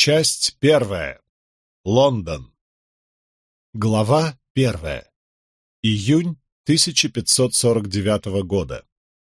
Часть первая. Лондон. Глава первая. Июнь 1549 года.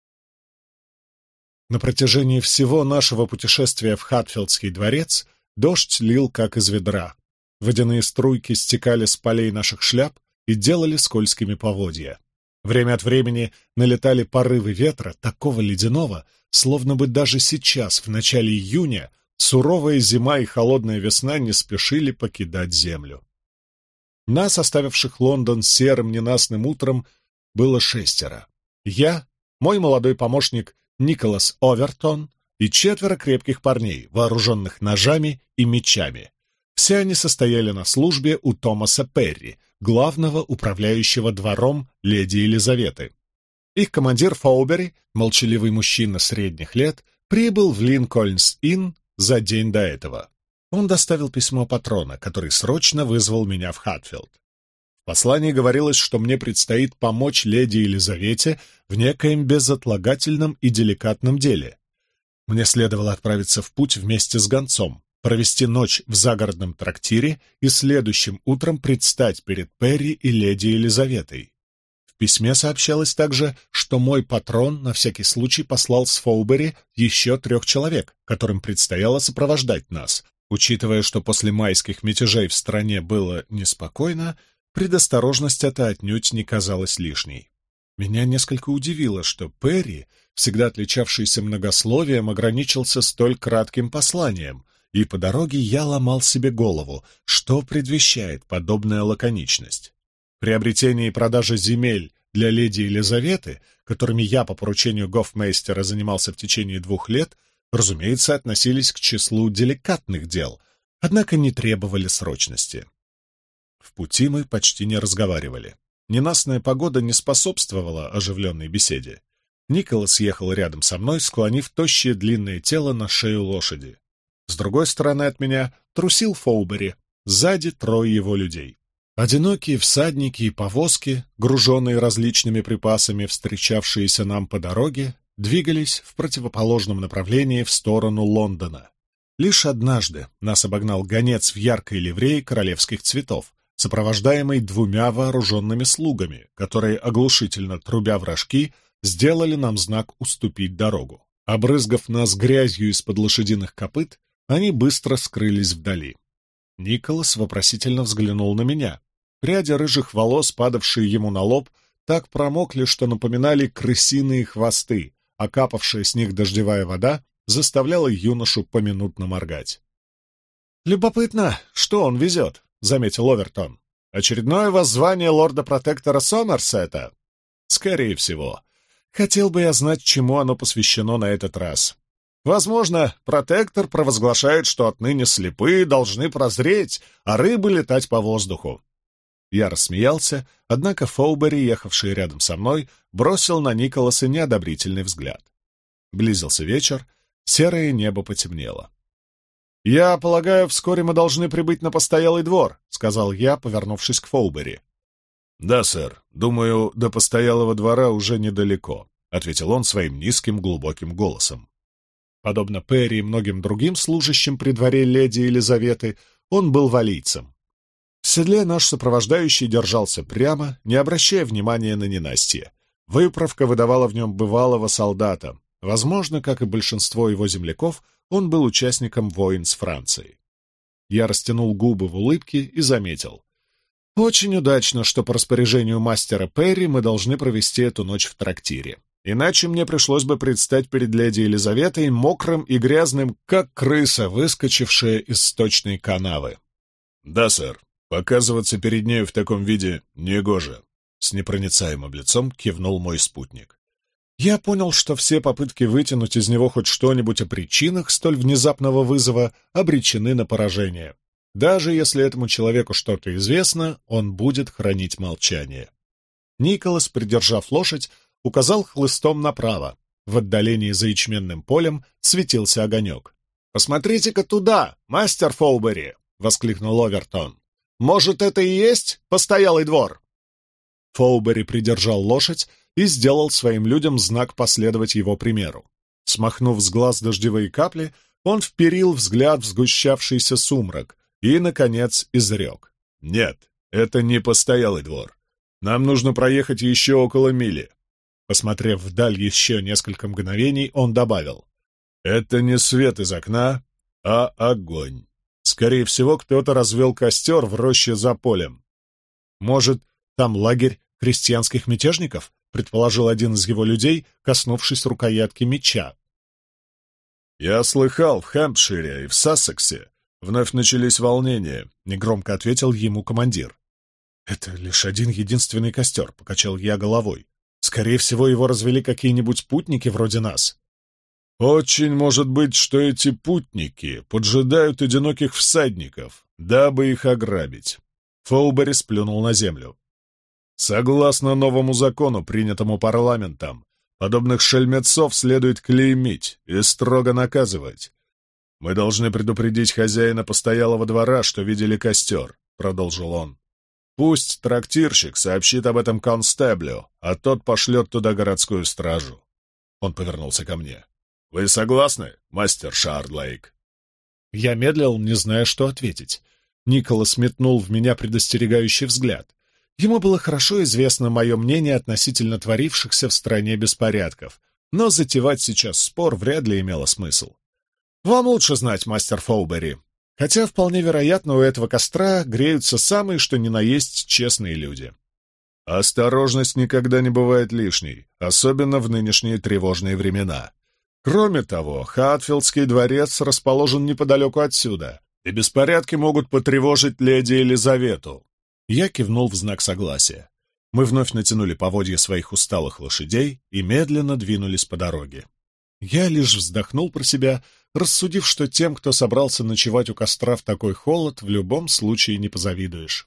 На протяжении всего нашего путешествия в Хатфилдский дворец дождь лил как из ведра. Водяные струйки стекали с полей наших шляп и делали скользкими поводья. Время от времени налетали порывы ветра, такого ледяного, словно бы даже сейчас, в начале июня, суровая зима и холодная весна не спешили покидать землю. Нас, оставивших Лондон серым ненастным утром, было 6. Я, мой молодой помощник Николас Овертон и 4 крепких парней, вооруженных ножами и мечами. Все они состояли на службе у Томаса Перри, главного управляющего двором леди Елизаветы. Их командир Фоубери, молчаливый мужчина средних лет, прибыл в Линкольнс-Инн за день до этого. Он доставил письмо патрона, который срочно вызвал меня в Хатфилд. В послании говорилось, что мне предстоит помочь леди Елизавете в некоем безотлагательном и деликатном деле. Мне следовало отправиться в путь вместе с гонцом, провести ночь в загородном трактире и следующим утром предстать перед Перри и леди Елизаветой. В письме сообщалось также, что мой патрон на всякий случай послал с Фоубери еще 3 человек, которым предстояло сопровождать нас. Учитывая, что после майских мятежей в стране было неспокойно, предосторожность эта отнюдь не казалась лишней. Меня несколько удивило, что Перри, всегда отличавшийся многословием, ограничился столь кратким посланием, и по дороге я ломал себе голову, что предвещает подобная лаконичность. Приобретение и продажа земель для леди Елизаветы, которыми я по поручению гофмейстера занимался в течение 2 лет, разумеется, относились к числу деликатных дел, однако не требовали срочности. В пути мы почти не разговаривали. Ненастная погода не способствовала оживленной беседе. Николас ехал рядом со мной, склонив тощее длинное тело на шею лошади. С другой стороны от меня трусил Фоубери, сзади 3 его людей. Одинокие всадники и повозки, груженные различными припасами, встречавшиеся нам по дороге, двигались в противоположном направлении в сторону Лондона. Лишь однажды нас обогнал гонец в яркой ливрее королевских цветов, сопровождаемый 2 вооруженными слугами, которые, оглушительно трубя в рожки, сделали нам знак уступить дорогу. Обрызгав нас грязью из-под лошадиных копыт, они быстро скрылись вдали. Николас вопросительно взглянул на меня. Пряди рыжих волос, падавшие ему на лоб, так промокли, что напоминали крысиные хвосты, а капавшая с них дождевая вода заставляла юношу поминутно моргать. «Любопытно, что он везет», — заметил Овертон. «Очередное воззвание лорда-протектора Сомерсета?» «Скорее всего. Хотел бы я знать, чему оно посвящено на этот раз. Возможно, протектор провозглашает, что отныне слепые должны прозреть, а рыбы летать по воздуху». Я рассмеялся, однако Фоубери, ехавший рядом со мной, бросил на Николаса неодобрительный взгляд. Близился вечер, серое небо потемнело. «Я полагаю, вскоре мы должны прибыть на постоялый двор», — сказал я, повернувшись к Фоубери. «Да, сэр. Думаю, до постоялого двора уже недалеко», — ответил он своим низким глубоким голосом. Подобно Перри и многим другим служащим при дворе леди Елизаветы, он был валийцем. В седле наш сопровождающий держался прямо, не обращая внимания на ненастье. Выправка выдавала в нем бывалого солдата. Возможно, как и большинство его земляков, он был участником войн с Францией. Я растянул губы в улыбке и заметил. «Очень удачно, что по распоряжению мастера Перри мы должны провести эту ночь в трактире. Иначе мне пришлось бы предстать перед леди Елизаветой мокрым и грязным, как крыса, выскочившая из сточной канавы». «Да, сэр. Показываться перед нею в таком виде негоже», — с непроницаемым лицом кивнул мой спутник. Я понял, что все попытки вытянуть из него хоть что-нибудь о причинах столь внезапного вызова обречены на поражение. Даже если этому человеку что-то известно, он будет хранить молчание. Николас, придержав лошадь, указал хлыстом направо. В отдалении за ячменным полем светился огонек. «Посмотрите-ка туда, мастер Фоубери!» — воскликнул Овертон. «Может, это и есть постоялый двор?» Фоубери придержал лошадь и сделал своим людям знак последовать его примеру. Смахнув с глаз дождевые капли, Он вперил взгляд в сгущавшийся сумрак и, наконец, изрек: «Нет, это не постоялый двор. Нам нужно проехать еще около мили». Посмотрев вдаль еще несколько мгновений, он добавил: «Это не свет из окна, а огонь. Скорее всего, кто-то развел костер в роще за полем». «Может, там лагерь крестьянских мятежников?» — предположил один из его людей, коснувшись рукоятки меча. «Я слыхал, в Хэмпшире и в Сассексе вновь начались волнения», — негромко ответил ему командир. «Это лишь один единственный костер», — покачал я головой. «Скорее всего, его развели какие-нибудь путники вроде нас». «Очень может быть, что эти путники поджидают одиноких всадников, дабы их ограбить». Фоубери сплюнул на землю. «Согласно новому закону, принятому парламентом, подобных шельмецов следует клеймить и строго наказывать. Мы должны предупредить хозяина постоялого двора, что видели костер», — продолжил он. «Пусть трактирщик сообщит об этом констеблю, а тот пошлет туда городскую стражу». Он повернулся ко мне. «Вы согласны, мастер Шардлейк?» Я медлил, не зная, что ответить. Николас метнул в меня предостерегающий взгляд. Ему было хорошо известно мое мнение относительно творившихся в стране беспорядков, но затевать сейчас спор вряд ли имело смысл. «Вам лучше знать, мастер Фоубери. Хотя, вполне вероятно, у этого костра греются самые что ни на есть честные люди». «Осторожность никогда не бывает лишней, особенно в нынешние тревожные времена. Кроме того, Хатфилдский дворец расположен неподалеку отсюда, и беспорядки могут потревожить леди Елизавету». Я кивнул в знак согласия. Мы вновь натянули поводья своих усталых лошадей и медленно двинулись по дороге. Я лишь вздохнул про себя, рассудив, что тем, кто собрался ночевать у костра в такой холод, в любом случае не позавидуешь.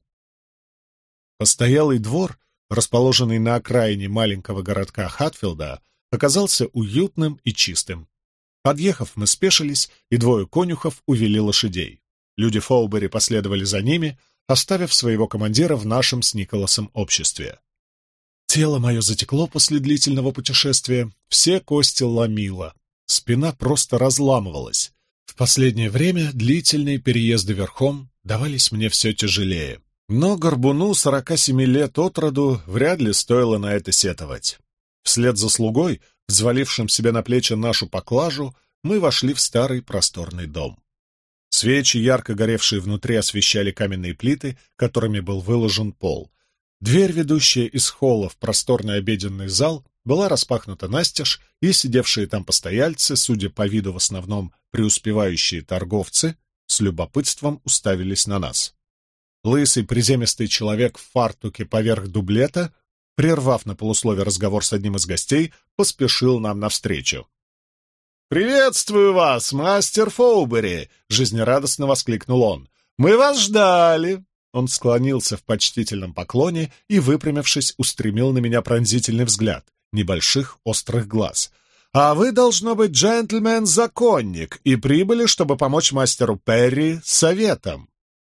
Постоялый двор, расположенный на окраине маленького городка Хатфилда, оказался уютным и чистым. Подъехав, мы спешились, и двое конюхов увели лошадей. Люди Фоубери последовали за ними, оставив своего командира в нашем с Николасом обществе. Тело мое затекло после длительного путешествия, все кости ломило, спина просто разламывалась. В последнее время длительные переезды верхом давались мне все тяжелее. Но горбуну 47 лет от роду вряд ли стоило на это сетовать. Вслед за слугой, взвалившим себе на плечи нашу поклажу, мы вошли в старый просторный дом. Свечи, ярко горевшие внутри, освещали каменные плиты, которыми был выложен пол. Дверь, ведущая из холла в просторный обеденный зал, была распахнута настежь, и сидевшие там постояльцы, судя по виду в основном преуспевающие торговцы, с любопытством уставились на нас. Лысый приземистый человек в фартуке поверх дублета, прервав на полуслове разговор с одним из гостей, поспешил нам навстречу. «Приветствую вас, мастер Фоубери!» — жизнерадостно воскликнул он. «Мы вас ждали!» Он склонился в почтительном поклоне и, выпрямившись, устремил на меня пронзительный взгляд, небольших острых глаз. «А вы, должно быть, джентльмен-законник, и прибыли, чтобы помочь мастеру Перри советом».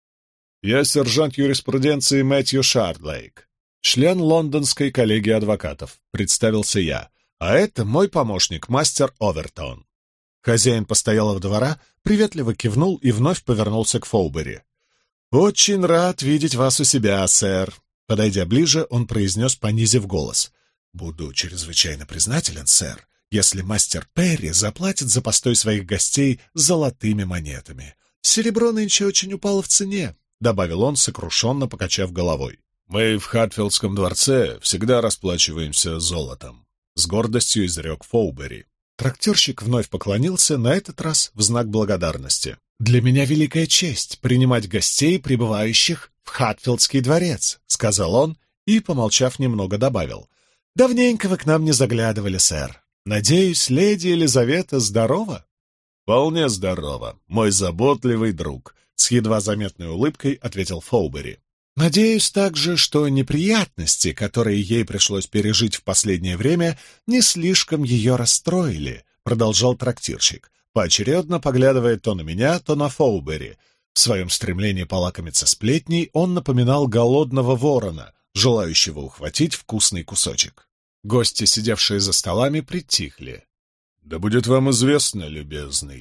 «Я сержант юриспруденции Мэтью Шардлейк, член лондонской коллегии адвокатов», — представился я. «А это мой помощник, мастер Овертон». Хозяин постоялого двора приветливо кивнул и вновь повернулся к Фоубери. «Очень рад видеть вас у себя, сэр». Подойдя ближе, он произнес, понизив голос. «Буду чрезвычайно признателен, сэр, если мастер Перри заплатит за постой своих гостей золотыми монетами. Серебро нынче очень упало в цене», — добавил он, сокрушенно покачав головой. «Мы в Хатфилдском дворце всегда расплачиваемся золотом», — с гордостью изрек Фоубери. Трактирщик вновь поклонился, на этот раз в знак благодарности. «Для меня великая честь принимать гостей, прибывающих в Хатфилдский дворец», — сказал он и, помолчав немного, добавил. «Давненько вы к нам не заглядывали, сэр. Надеюсь, леди Елизавета здорова?» «Вполне здорова, мой заботливый друг», — с едва заметной улыбкой ответил Фоубери. «Надеюсь также, что неприятности, которые ей пришлось пережить в последнее время, не слишком ее расстроили», — продолжал трактирщик, поочередно поглядывая то на меня, то на Фоубери. В своем стремлении полакомиться сплетней он напоминал голодного ворона, желающего ухватить вкусный кусочек. Гости, сидевшие за столами, притихли. «Да будет вам известно, любезный», —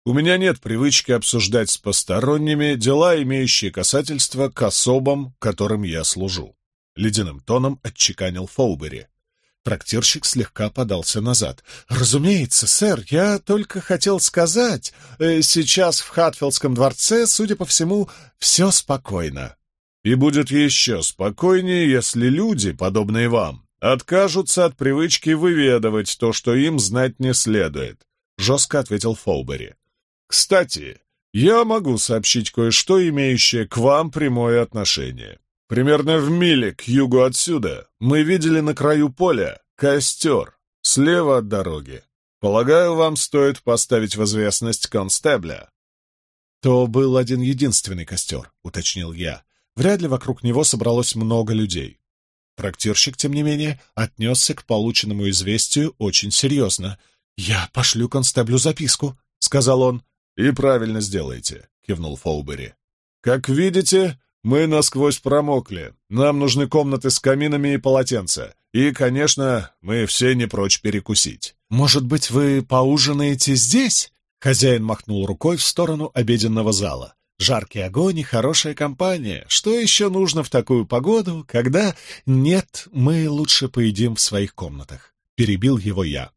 У меня нет привычки обсуждать с посторонними дела, имеющие касательство к особам, которым я служу», — ледяным тоном отчеканил Фоубери. Трактирщик слегка подался назад. «Разумеется, сэр, я только хотел сказать, сейчас в Хатфилдском дворце, судя по всему, все спокойно». «И будет еще спокойнее, если люди, подобные вам, откажутся от привычки выведывать то, что им знать не следует», — жестко ответил Фоубери. «Кстати, я могу сообщить кое-что, имеющее к вам прямое отношение. Примерно в миле к югу отсюда мы видели на краю поля костер слева от дороги. Полагаю, вам стоит поставить в известность констебля». «То был один-единственный костер», — уточнил я. Вряд ли вокруг него собралось много людей. Трактирщик, тем не менее, отнесся к полученному известию очень серьезно. «Я пошлю констеблю записку», — сказал он. «И правильно сделаете», — кивнул Фоубери. «Как видите, мы насквозь промокли. Нам нужны комнаты с каминами и полотенца. И, конечно, мы все не прочь перекусить». «Может быть, вы поужинаете здесь?» Хозяин махнул рукой в сторону обеденного зала. «Жаркий огонь и хорошая компания. Что еще нужно в такую погоду, когда...» «Нет, мы лучше поедим в своих комнатах», — перебил его я.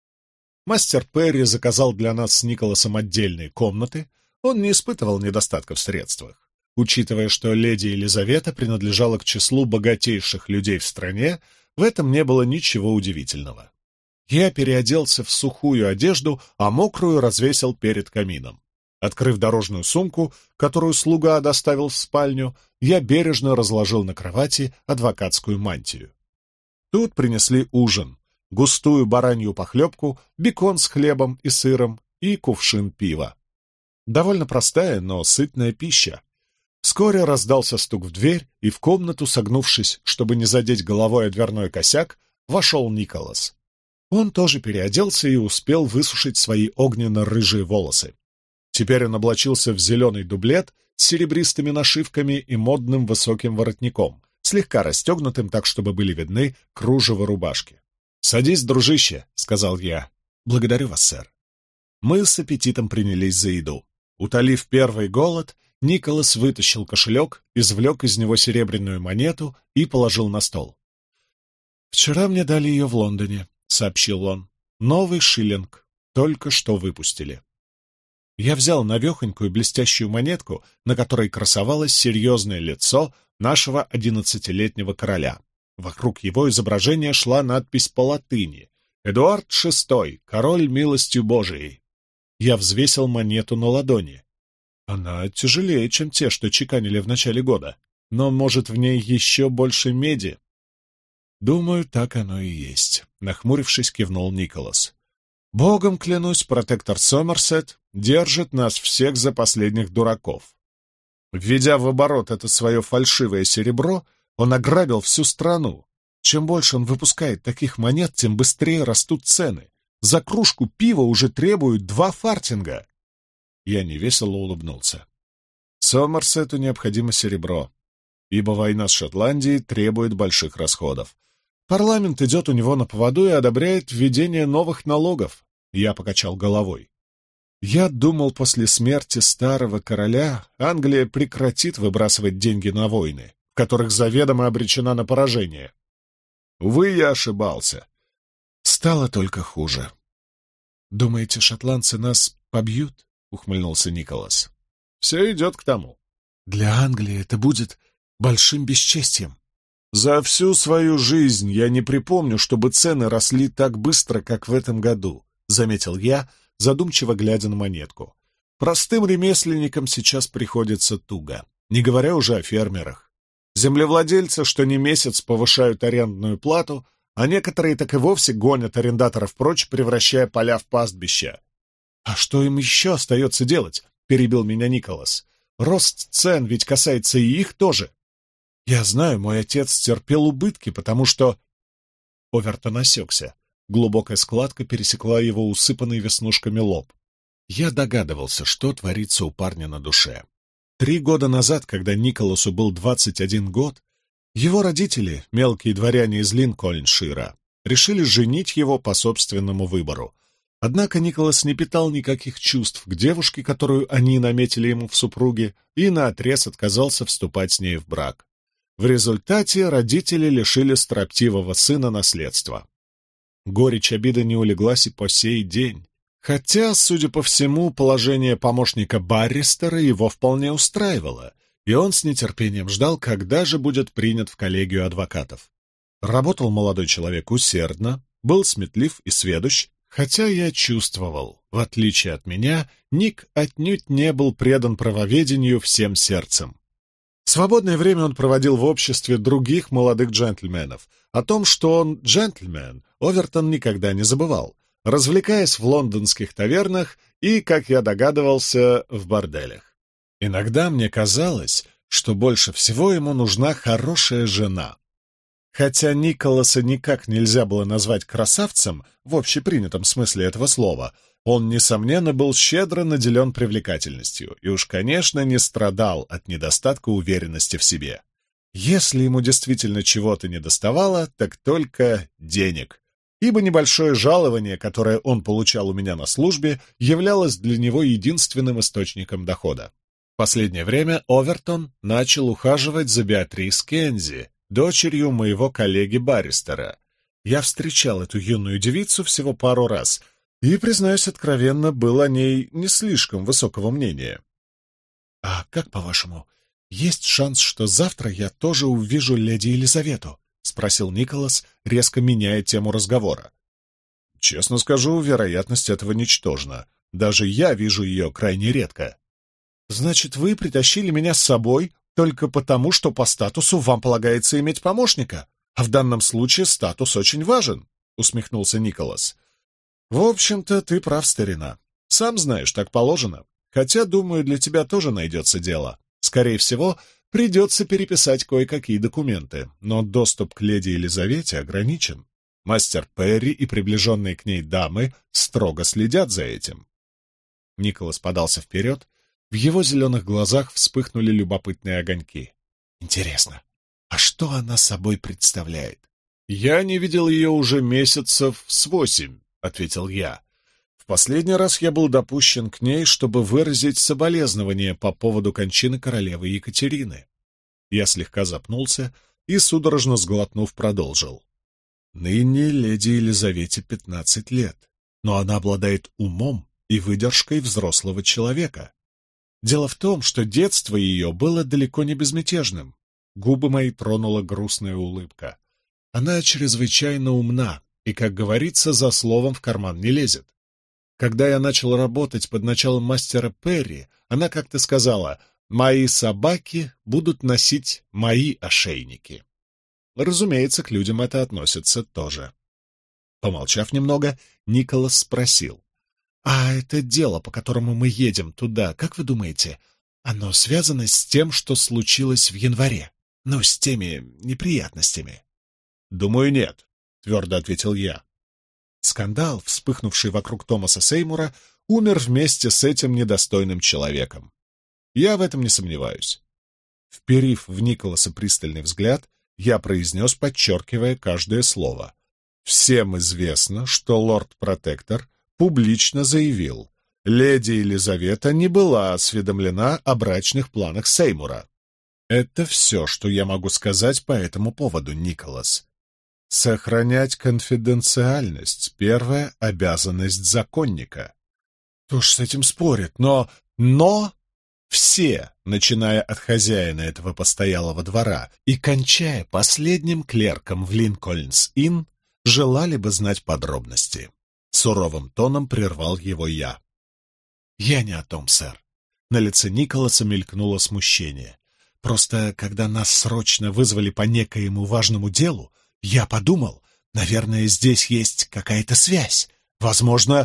Мастер Перри заказал для нас с Николасом отдельные комнаты. Он не испытывал недостатка в средствах. Учитывая, что леди Елизавета принадлежала к числу богатейших людей в стране, в этом не было ничего удивительного. Я переоделся в сухую одежду, а мокрую развесил перед камином. Открыв дорожную сумку, которую слуга доставил в спальню, я бережно разложил на кровати адвокатскую мантию. Тут принесли ужин, густую баранью похлебку, бекон с хлебом и сыром и кувшин пива. Довольно простая, но сытная пища. Вскоре раздался стук в дверь, и в комнату, согнувшись, чтобы не задеть головой о дверной косяк, вошел Николас. Он тоже переоделся и успел высушить свои огненно-рыжие волосы. Теперь он облачился в зеленый дублет с серебристыми нашивками и модным высоким воротником, слегка расстегнутым так, чтобы были видны кружева рубашки. «Садись, дружище», — сказал я. «Благодарю вас, сэр». Мы с аппетитом принялись за еду. Утолив первый голод, Николас вытащил кошелек, извлек из него серебряную монету и положил на стол. «Вчера мне дали ее в Лондоне», — сообщил он. «Новый шиллинг. Только что выпустили». Я взял навехонькую блестящую монетку, на которой красовалось серьезное лицо нашего 11-летнего короля. Вокруг его изображения шла надпись по латыни «Эдуард VI, король милостью Божией». Я взвесил монету на ладони. Она тяжелее, чем те, что чеканили в начале года, но, может, в ней еще больше меди. «Думаю, так оно и есть», — нахмурившись, кивнул Николас. «Богом клянусь, протектор Сомерсет держит нас всех за последних дураков. Введя в оборот это свое фальшивое серебро, он ограбил всю страну. Чем больше он выпускает таких монет, тем быстрее растут цены. За кружку пива уже требуют 2 фартинга». Я невесело улыбнулся. Сомерсету необходимо серебро, ибо война с Шотландией требует больших расходов. Парламент идет у него на поводу и одобряет введение новых налогов. Я покачал головой. Я думал, после смерти старого короля Англия прекратит выбрасывать деньги на войны, в которых заведомо обречена на поражение. Увы, я ошибался. Стало только хуже. «Думаете, шотландцы нас побьют?» — ухмыльнулся Николас. «Все идет к тому. Для Англии это будет большим бесчестием. За всю свою жизнь я не припомню, чтобы цены росли так быстро, как в этом году», — заметил я, задумчиво глядя на монетку. «Простым ремесленникам сейчас приходится туго, не говоря уже о фермерах. Землевладельцы, что не месяц, повышают арендную плату, а некоторые так и вовсе гонят арендаторов прочь, превращая поля в пастбища». «А что им еще остается делать?» — перебил меня Николас. «Рост цен ведь касается и их тоже. Я знаю, мой отец терпел убытки, потому что...» Овертон осекся. Глубокая складка пересекла его усыпанный веснушками лоб. Я догадывался, что творится у парня на душе. 3 года назад, когда Николасу был 21 год, его родители, мелкие дворяне из Линкольншира, решили женить его по собственному выбору. Однако Николас не питал никаких чувств к девушке, которую они наметили ему в супруге, и наотрез отказался вступать с ней в брак. В результате родители лишили строптивого сына наследства. Горечь обиды не улеглась и по сей день. Хотя, судя по всему, положение помощника барристера его вполне устраивало, и он с нетерпением ждал, когда же будет принят в коллегию адвокатов. Работал молодой человек усердно, был сметлив и сведущ, хотя я чувствовал, в отличие от меня, Ник отнюдь не был предан правоведению всем сердцем. Свободное время он проводил в обществе других молодых джентльменов. О том, что он джентльмен, Овертон никогда не забывал, развлекаясь в лондонских тавернах и, как я догадывался, в борделях. Иногда мне казалось, что больше всего ему нужна хорошая жена. Хотя Николаса никак нельзя было назвать красавцем в общепринятом смысле этого слова, он, несомненно, был щедро наделен привлекательностью и уж, конечно, не страдал от недостатка уверенности в себе. Если ему действительно чего-то недоставало, так только денег, ибо небольшое жалование, которое он получал у меня на службе, являлось для него единственным источником дохода. В последнее время Овертон начал ухаживать за Беатрис Кензи, дочерью моего коллеги-барристера. Я встречал эту юную девицу всего пару раз и, признаюсь откровенно, был о ней не слишком высокого мнения. «А как, по-вашему, есть шанс, что завтра я тоже увижу леди Елизавету?» — спросил Николас, резко меняя тему разговора. «Честно скажу, вероятность этого ничтожна. Даже я вижу ее крайне редко». «Значит, вы притащили меня с собой только потому, что по статусу вам полагается иметь помощника, а в данном случае статус очень важен», — усмехнулся Николас. «В общем-то, ты прав, старина. Сам знаешь, так положено. Хотя, думаю, для тебя тоже найдется дело. Скорее всего, придется переписать кое-какие документы, но доступ к леди Елизавете ограничен. Мастер Перри и приближенные к ней дамы строго следят за этим». Николас подался вперед. В его зеленых глазах вспыхнули любопытные огоньки. «Интересно, а что она собой представляет?» «Я не видел ее уже месяцев с 8», — ответил я. «В последний раз я был допущен к ней, чтобы выразить соболезнования по поводу кончины королевы Екатерины». Я слегка запнулся и, судорожно сглотнув, продолжил. «Ныне леди Елизавете 15 лет, но она обладает умом и выдержкой взрослого человека. Дело в том, что детство ее было далеко не безмятежным. Губы мои тронула грустная улыбка. Она чрезвычайно умна и, как говорится, за словом в карман не лезет. Когда я начал работать под началом мастера Перри, она как-то сказала: «Мои собаки будут носить мои ошейники». Разумеется, к людям это относится тоже. Помолчав немного, Николас спросил: «А это дело, по которому мы едем туда, как вы думаете, оно связано с тем, что случилось в январе? Ну, с теми неприятностями?» «Думаю, нет», — твердо ответил я. Скандал, вспыхнувший вокруг Томаса Сеймура, умер вместе с этим недостойным человеком. Я в этом не сомневаюсь. Вперив в Николаса пристальный взгляд, я произнес, подчеркивая каждое слово: «Всем известно, что лорд-протектор публично заявил, леди Елизавета не была осведомлена о брачных планах Сеймура. Это все, что я могу сказать по этому поводу, Николас. Сохранять конфиденциальность — первая обязанность законника». «Кто ж с этим спорит? Но все, начиная от хозяина этого постоялого двора и кончая последним клерком в Линкольнс-Инн, желали бы знать подробности». Суровым тоном прервал его я. «Я не о том, сэр». На лице Николаса мелькнуло смущение. «Просто, когда нас срочно вызвали по некоему важному делу, я подумал, наверное, здесь есть какая-то связь. Возможно,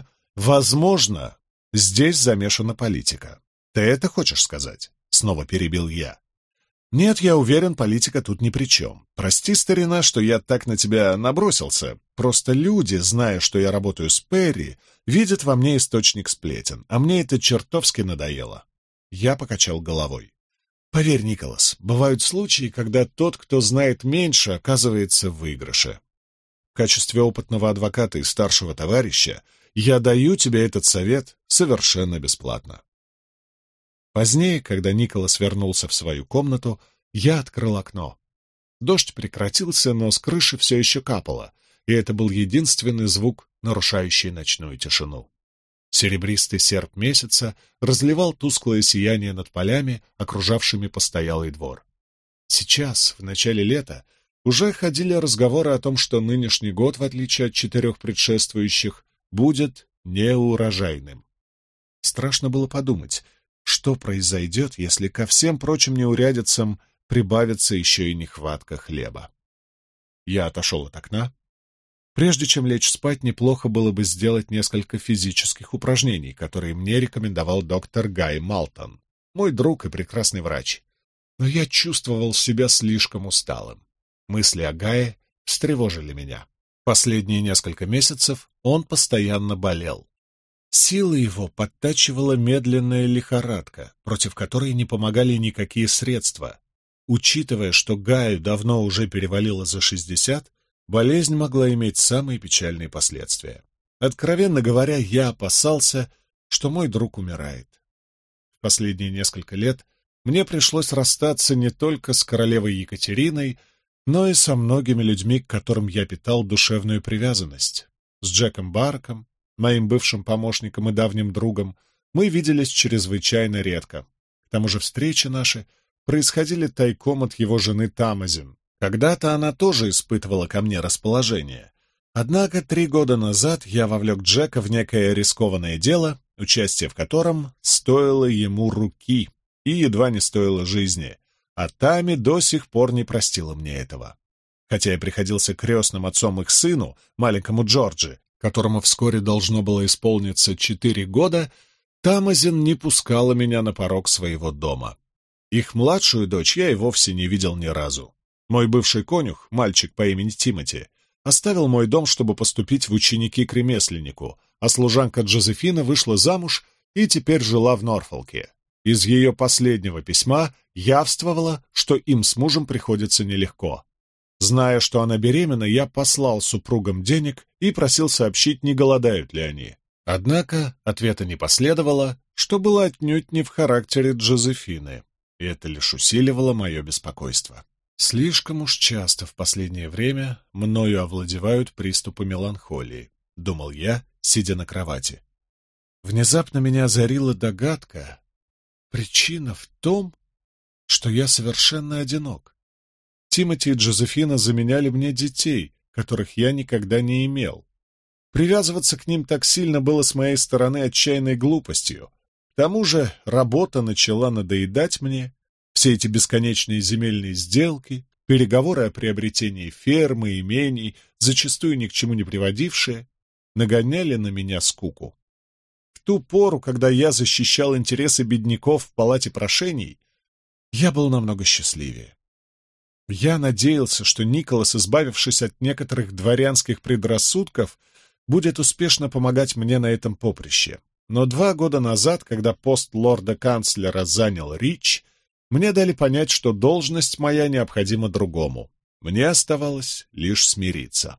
здесь замешана политика. Ты это хочешь сказать?» Снова перебил я. «Нет, я уверен, политика тут ни при чем. Прости, старина, что я так на тебя набросился. Просто люди, зная, что я работаю с Перри, видят во мне источник сплетен, а мне это чертовски надоело». Я покачал головой. «Поверь, Николас, бывают случаи, когда тот, кто знает меньше, оказывается в выигрыше. В качестве опытного адвоката и старшего товарища Я даю тебе этот совет совершенно бесплатно. Позднее, когда Николас вернулся в свою комнату, я открыл окно. Дождь прекратился, но с крыши все еще капало, и это был единственный звук, нарушающий ночную тишину. Серебристый серп месяца разливал тусклое сияние над полями, окружавшими постоялый двор. Сейчас, в начале лета, уже ходили разговоры о том, что нынешний год, в отличие от 4 предшествующих, будет неурожайным. Страшно было подумать, что произойдет, если ко всем прочим неурядицам прибавится еще и нехватка хлеба. Я отошел от окна. Прежде чем лечь спать, неплохо было бы сделать несколько физических упражнений, которые мне рекомендовал доктор Гай Малтон, мой друг и прекрасный врач. Но я чувствовал себя слишком усталым. Мысли о Гае встревожили меня. Последние несколько месяцев он постоянно болел. Силы его подтачивала медленная лихорадка, против которой не помогали никакие средства. Учитывая, что Гаю давно уже перевалило за 60, болезнь могла иметь самые печальные последствия. Откровенно говоря, я опасался, что мой друг умирает. В последние несколько лет мне пришлось расстаться не только с королевой Екатериной, но и со многими людьми, к которым я питал душевную привязанность. С Джеком Барком, моим бывшим помощником и давним другом, мы виделись чрезвычайно редко. К тому же встречи наши происходили тайком от его жены Тамазин. Когда-то она тоже испытывала ко мне расположение. Однако 3 года назад я вовлек Джека в некое рискованное дело, участие в котором стоило ему руки и едва не стоило жизни, а Тами до сих пор не простила мне этого. Хотя я приходился крестным отцом их сыну, маленькому Джорджи, которому вскоре должно было исполниться 4 года, Тамазин не пускала меня на порог своего дома. Их младшую дочь я и вовсе не видел ни разу. Мой бывший конюх, мальчик по имени Тимоти, оставил мой дом, чтобы поступить в ученики к ремесленнику, а служанка Джозефина вышла замуж и теперь жила в Норфолке. Из ее последнего письма явствовало, что им с мужем приходится нелегко. Зная, что она беременна, я послал супругам денег и просил сообщить, не голодают ли они. Однако ответа не последовало, что было отнюдь не в характере Джозефины, и это лишь усиливало мое беспокойство. Слишком уж часто в последнее время мною овладевают приступы меланхолии, — думал я, сидя на кровати. Внезапно меня озарила догадка. Причина в том, что я совершенно одинок. Тимоти и Джозефина заменяли мне детей, которых я никогда не имел. Привязываться к ним так сильно было с моей стороны отчаянной глупостью. К тому же работа начала надоедать мне. Все эти бесконечные земельные сделки, переговоры о приобретении фермы и имений, зачастую ни к чему не приводившие, нагоняли на меня скуку. В ту пору, когда я защищал интересы бедняков в палате прошений, я был намного счастливее. Я надеялся, что Николас, избавившись от некоторых дворянских предрассудков, будет успешно помогать мне на этом поприще. Но 2 года назад, когда пост лорда-канцлера занял Рич, мне дали понять, что должность моя необходима другому. Мне оставалось лишь смириться.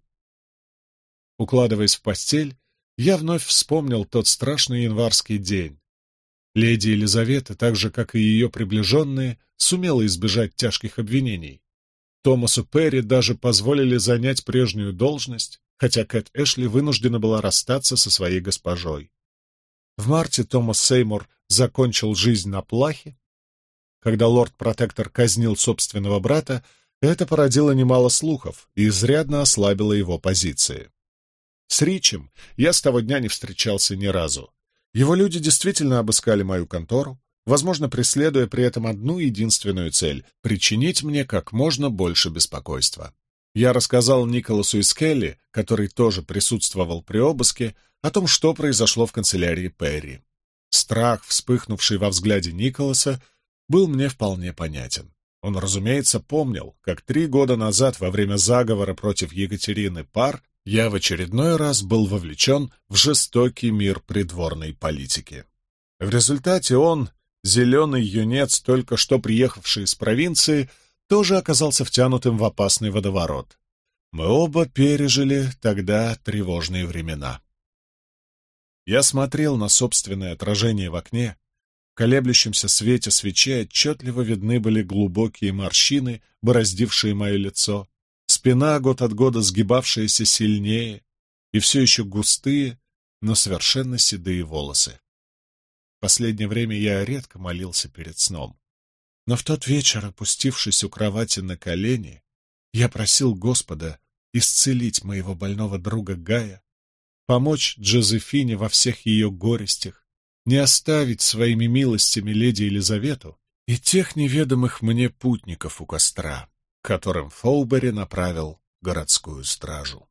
Укладываясь в постель, я вновь вспомнил тот страшный январский день. Леди Елизавета, так же, как и ее приближенные, сумела избежать тяжких обвинений. Томасу Перри даже позволили занять прежнюю должность, хотя Кэт Эшли вынуждена была расстаться со своей госпожой. В марте Томас Сеймур закончил жизнь на плахе. Когда лорд-протектор казнил собственного брата, это породило немало слухов и изрядно ослабило его позиции. С Ричем я с того дня не встречался ни разу. Его люди действительно обыскали мою контору, возможно, преследуя при этом одну единственную цель — причинить мне как можно больше беспокойства. Я рассказал Николасу и Скелли, который тоже присутствовал при обыске, о том, что произошло в канцелярии Перри. Страх, вспыхнувший во взгляде Николаса, был мне вполне понятен. Он, разумеется, помнил, как 3 года назад, во время заговора против Екатерины Пар, я в очередной раз был вовлечен в жестокий мир придворной политики. В результате он, зеленый юнец, только что приехавший из провинции, тоже оказался втянутым в опасный водоворот. Мы оба пережили тогда тревожные времена. Я смотрел на собственное отражение в окне. В колеблющемся свете свечей отчетливо видны были глубокие морщины, бороздившие мое лицо, спина год от года сгибавшаяся сильнее и все еще густые, но совершенно седые волосы. В последнее время я редко молился перед сном. Но в тот вечер, опустившись у кровати на колени, я просил Господа исцелить моего больного друга Гая, помочь Джозефине во всех ее горестях, не оставить своими милостями леди Елизавету и тех неведомых мне путников у костра, которым Фолбери направил городскую стражу.